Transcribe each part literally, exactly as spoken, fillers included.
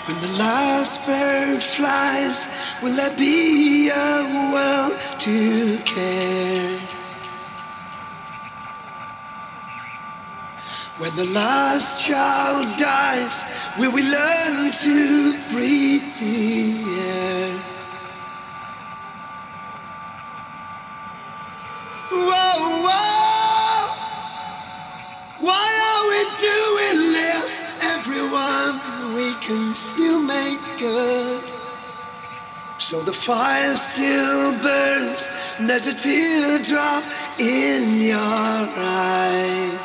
When the last bird flies, will there be a world to care? When the last child dies, will we learn to breathe the air? Whoa, whoa! Why are we doing this? Everyone, we can still make good. So the fire still burns, and there's a teardrop in your eye.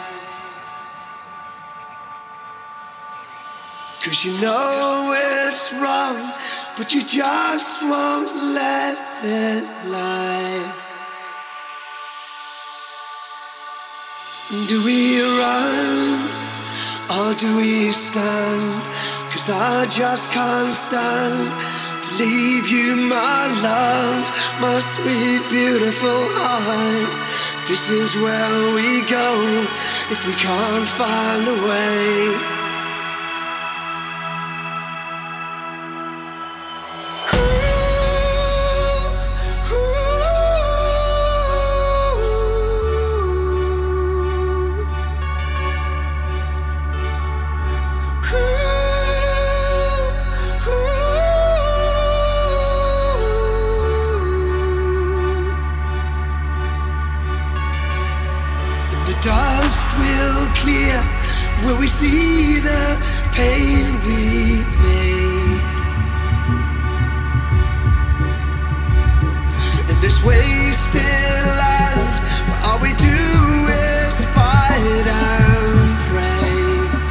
'Cause you know it's wrong, but you just won't let it lie. Do we run or do we stand? 'Cause I just can't stand to leave you, my love, my sweet, beautiful heart. This is where we go if we can't find a way. Dust will clear, will we see the pain we made? In this wasted land, where all we do is fight and pray.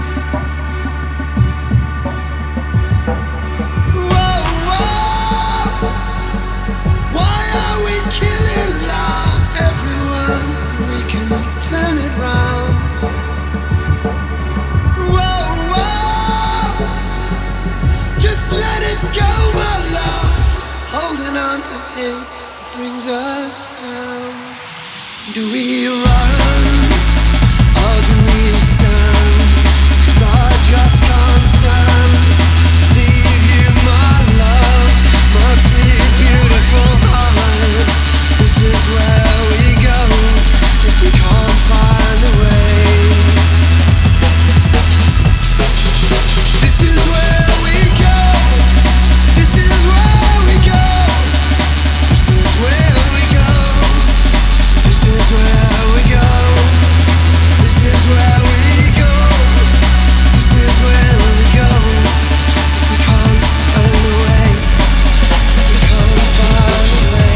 Whoa, whoa! Why are we killing love? Everyone, we can turn it round. Whoa, whoa! Just let it go, my love. Just holding on to hate that brings us down. Do we run or do we stand? 'Cause I just can't stand to leave you, my love, my sweet, beautiful heart. This is where we go if we can't find a way. This is where we go. This is where we go. This is where we go. This is where we go. This is where we go. This is where we go. We can't find a way. We can't find a way.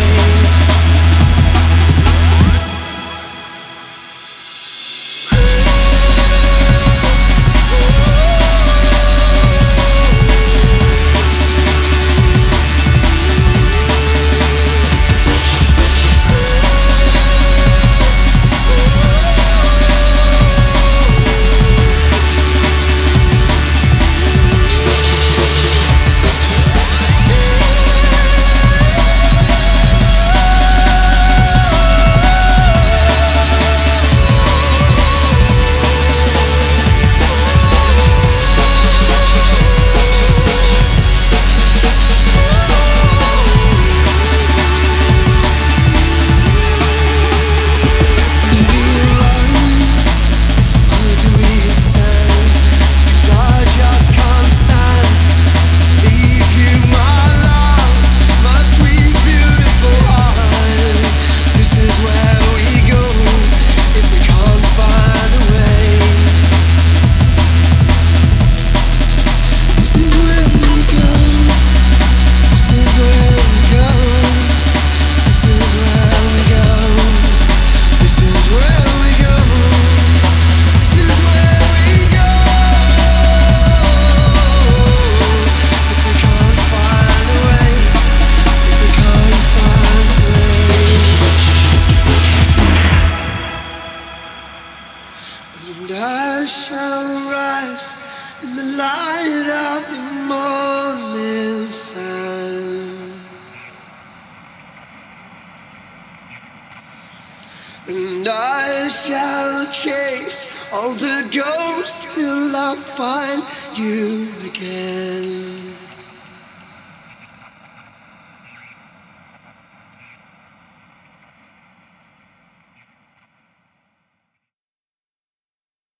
And I shall rise in the light of the morning sun. And I shall chase all the ghosts till I find you again.